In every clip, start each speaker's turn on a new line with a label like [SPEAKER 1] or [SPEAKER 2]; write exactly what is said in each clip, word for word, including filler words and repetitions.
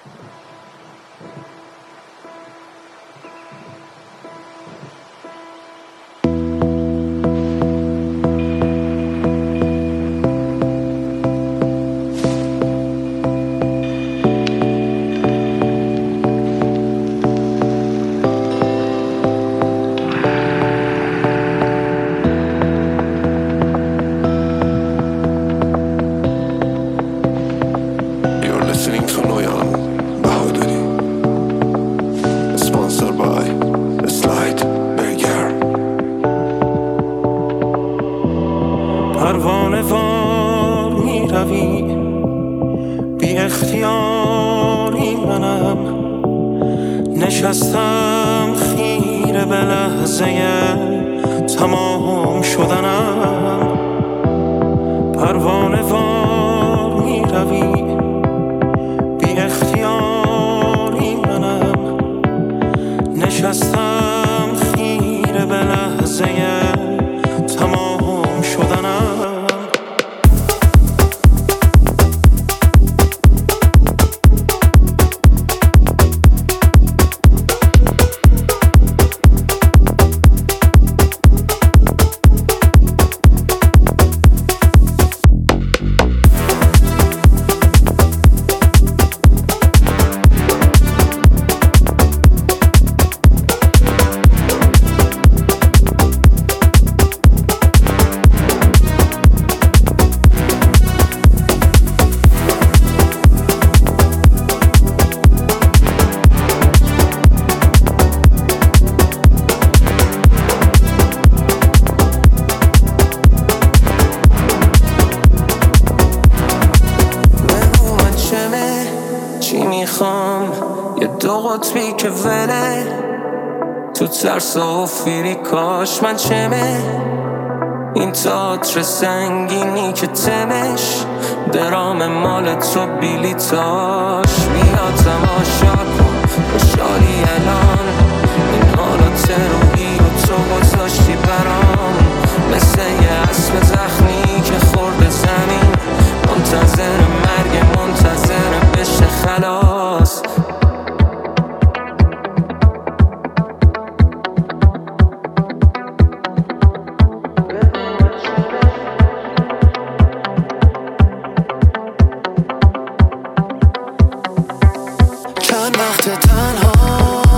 [SPEAKER 1] پروانه وار می روی بی اختیاری منم، نشستم خیره به لحظه تمام شدنم. پروانه وار می روی بی اختیاری منم، نشستم خیره به لحظه تمام شدنم. یه دو قطبی که وله تو ترس و فیری، کاش من چمه این تئاتر سنگینی که تمش درام مال تو بیلیتاش. بیا تماشا کن خوشحالی الان، این حالات روحی رو تو گذاشتی برام، مثل یه اسب زخمی که خورده زمین، منتظر مرگ، منتظر بشه خلاص. چند وقت تنها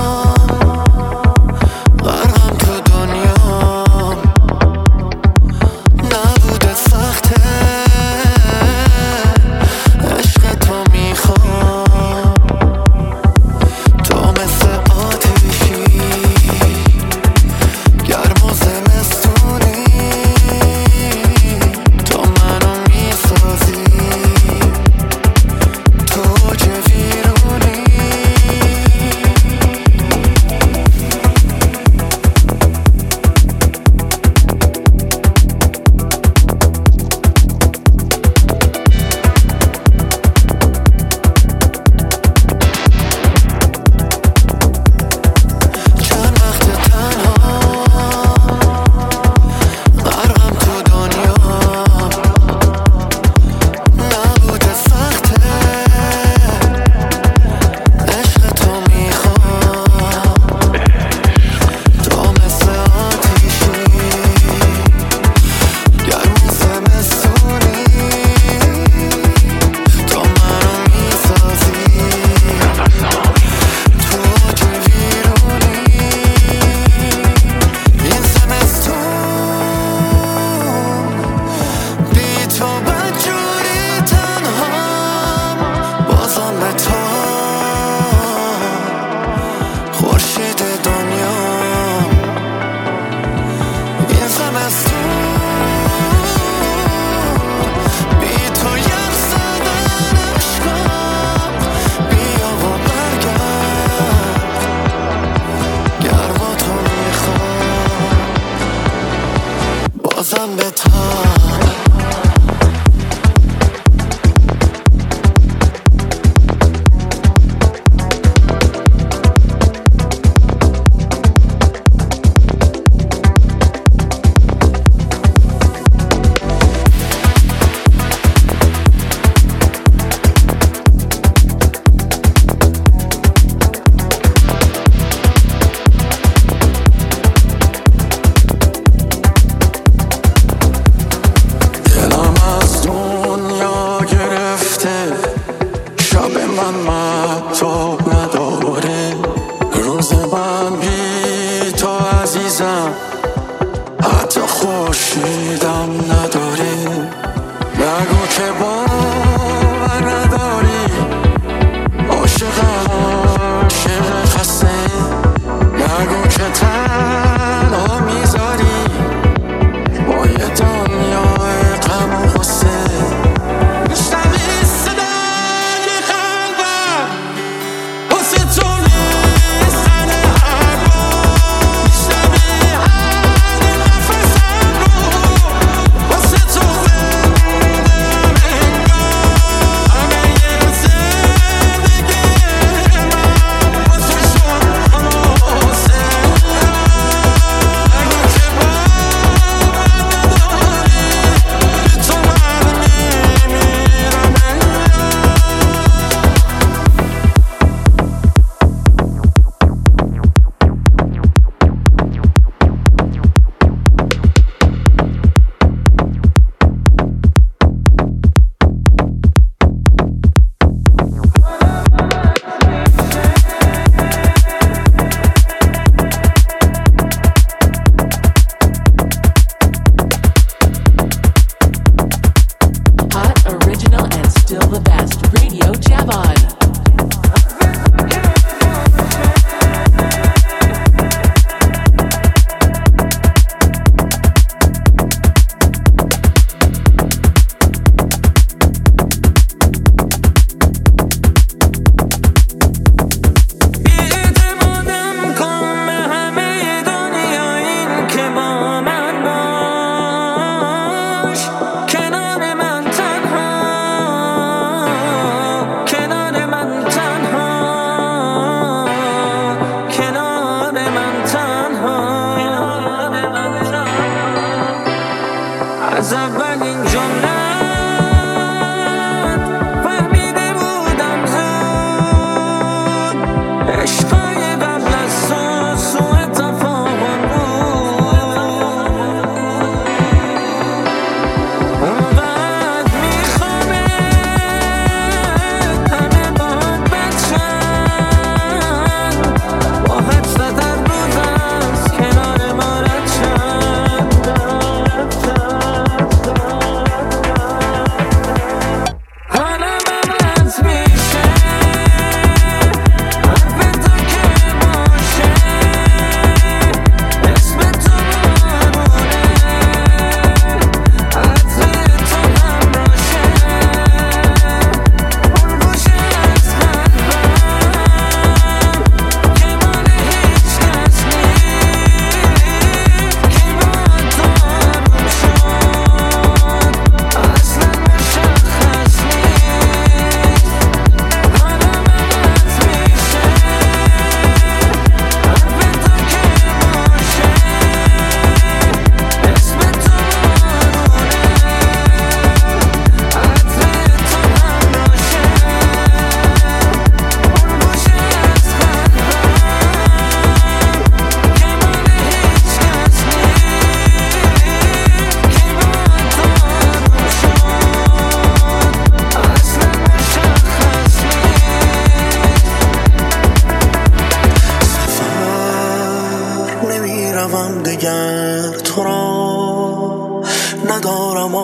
[SPEAKER 1] غرقم تو دنیا، نبوده سخته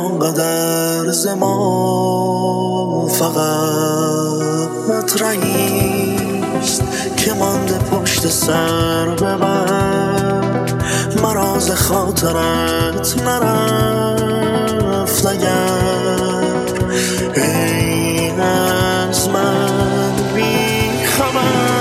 [SPEAKER 1] آنقدر ز ما فقط رئیست که مانده پشت سر ببر مراز خاطرت نرفت اگر ای از من بی خبر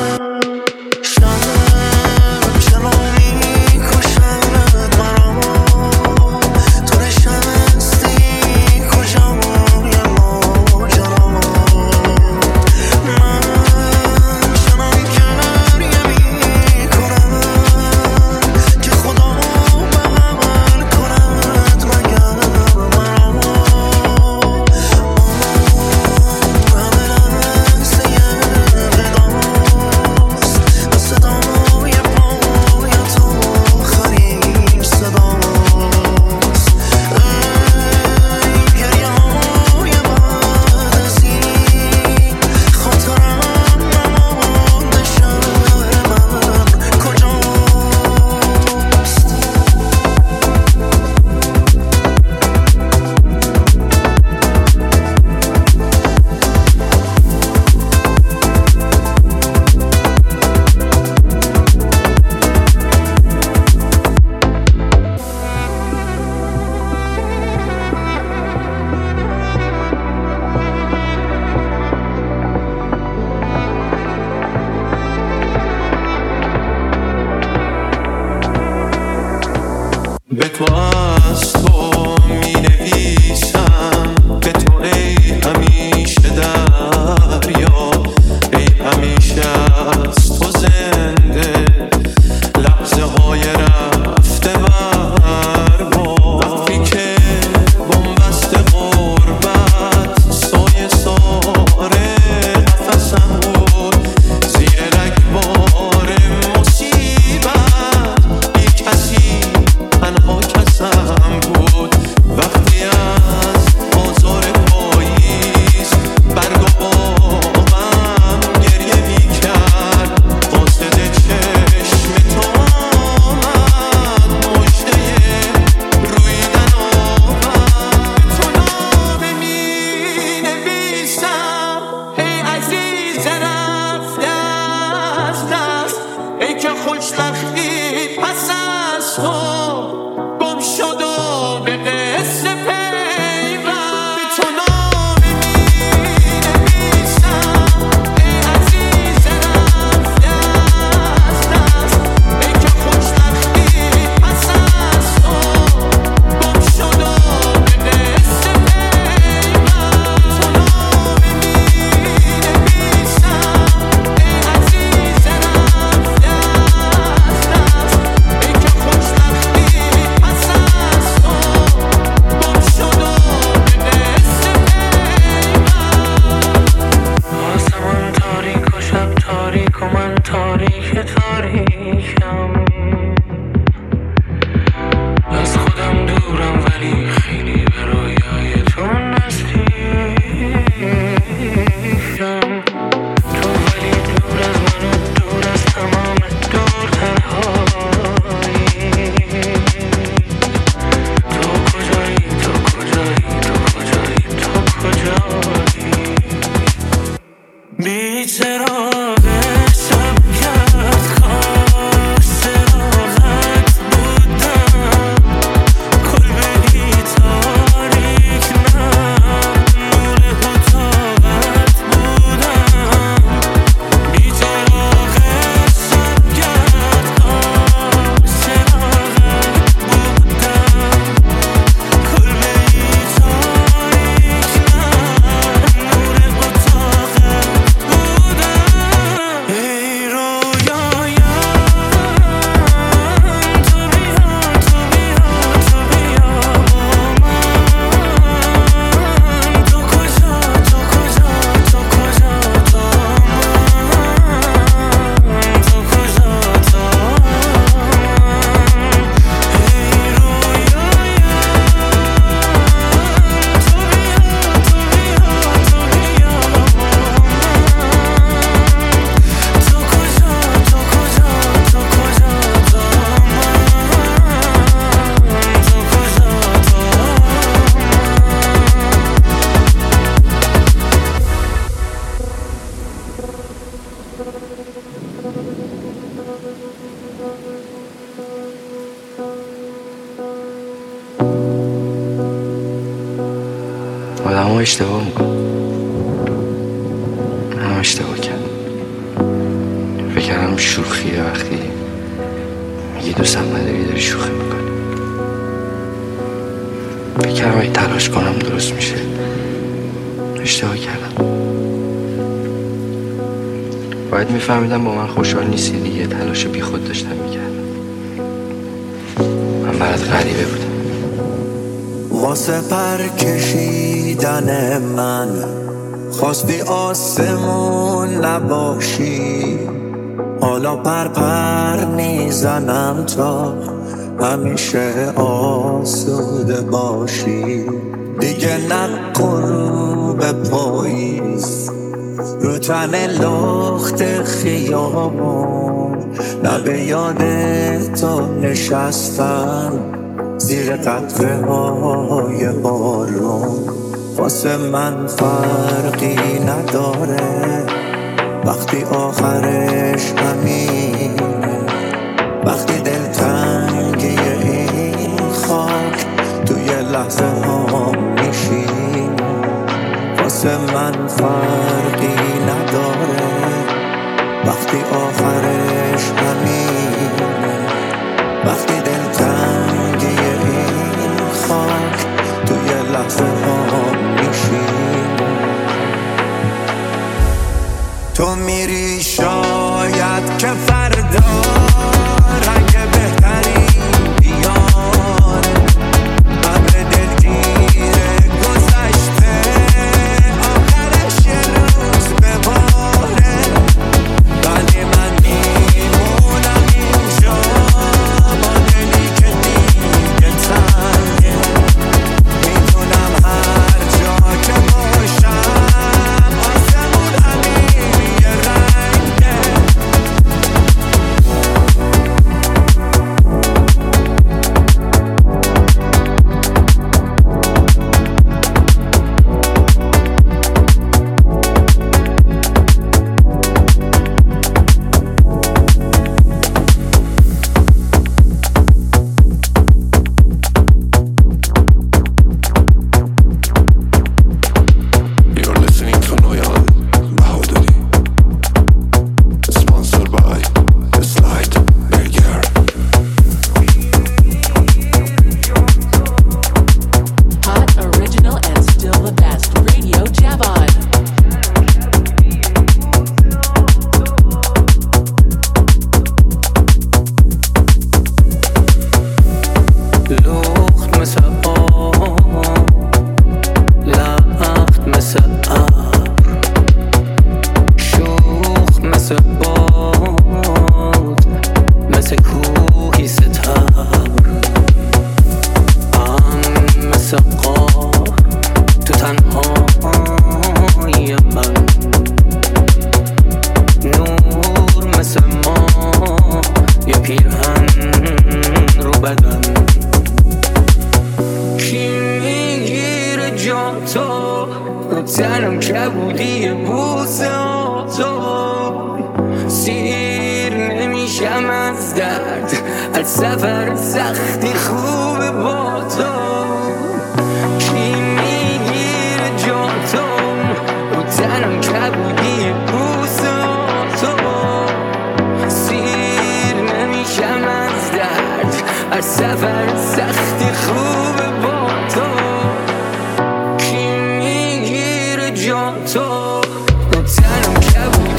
[SPEAKER 1] به تو از تو می نویسم به تو ای همیشه دریا ای همیشه از تو زنده لحظه های رفته بر با وقتی که بنبست غربت سایه ساره نفسم بود زیر رگبار مصیبت بی کسی تنها کسم بود وقتی از آزار پاییز برگ و باغم گریه می کرد قاصد چشم تو آمد مژده رویدن آمد تو نامه می نویسم ای عزیز رفته از دست ای که خوشبختی پس از تو گم شد و به قصه پیوند به تو نامه می نویسم ای عزیز رفته از دست ای که خوشبختی پس از تو گم شد و به قصه پیوند تو نامه می نویسم ای عزیز رفته از دست ای که خوشبختی پس از تو گم شد و به قصه آسمان تاریک و شب تاریک و من تاریک تاریکم از خودم دورم ولی خیلی به رویای تو نزدیکم تو ولی دور از من و دور از تمام دور تنهایی تو کجایی تو کجایی تو کجایی تو کجایی بی چراغ شب کرد خواست چراغت بودم کلبه‌ای تاریک من نور اتاقت بودم بی چراغ شب کرد خواست چراغت بودم کلبه‌ای تاریک من نور اتاقت بودم
[SPEAKER 2] اشتباه میکنم. من اشتباه کردم. فکر کردم شوخیه وقتی میگی دوستم نداری داری شوخی میکنی. فکر کردم اگه تلاش کنم درست میشه. اشتباه کردم. باید میفهمیدم با من خوشحال نیستی دیگه. تلاش بی خود داشتم میکردم. من برات غریبه بودم.
[SPEAKER 1] واسه پر کشیدن من خواستی آسمون نباشی، حالا پر پر میزنم تا همیشه آسوده باشی. دیگه نکن رو به پاییز رو تن لخت خیابون، نه به یاد تو نشستم زیر قطره های بارون. واسه من فرقی نداره وقتی آخرش همینه، وقتی دلتنگی این خاک توی لحظه ها میشین. واسه من فرقی نداره وقتی آخرش همینه، وقتی دلتنگی این خاک توی لحظه ها میشین. تو میری شاید که فردا رنگ بهتری بیان، قبل دلگیر گذشته آخرش یه روز بباره. ولی من میمونم اینجا با دلی که دیگه تنگه، میتونم هر جا که باشم آسمون همین یه رنگه.
[SPEAKER 3] You're listening to Noyan Bahaudari, sponsored by The Slide Burger.
[SPEAKER 4] Hot, original, and still the best. Radio Javad.
[SPEAKER 1] لخت مثل آب، لخت مثل ابر، شوخ مثل باد، مثل کوهی ستبر. من مثل قار تو تنهای من، نور مثل ماه یه پیرهن رو بدن. کی میگیره جا تو تنم کبودی بوسه ها تو، سیر نمیشم از درد از سفر سختی خوبه با تو. کی میگیره جا تو تنم کبودی بوسه ها تو، سیر نمیشم از درد از سفر سختی خوبه با تو. کی میگیره جا تو تنم کبودی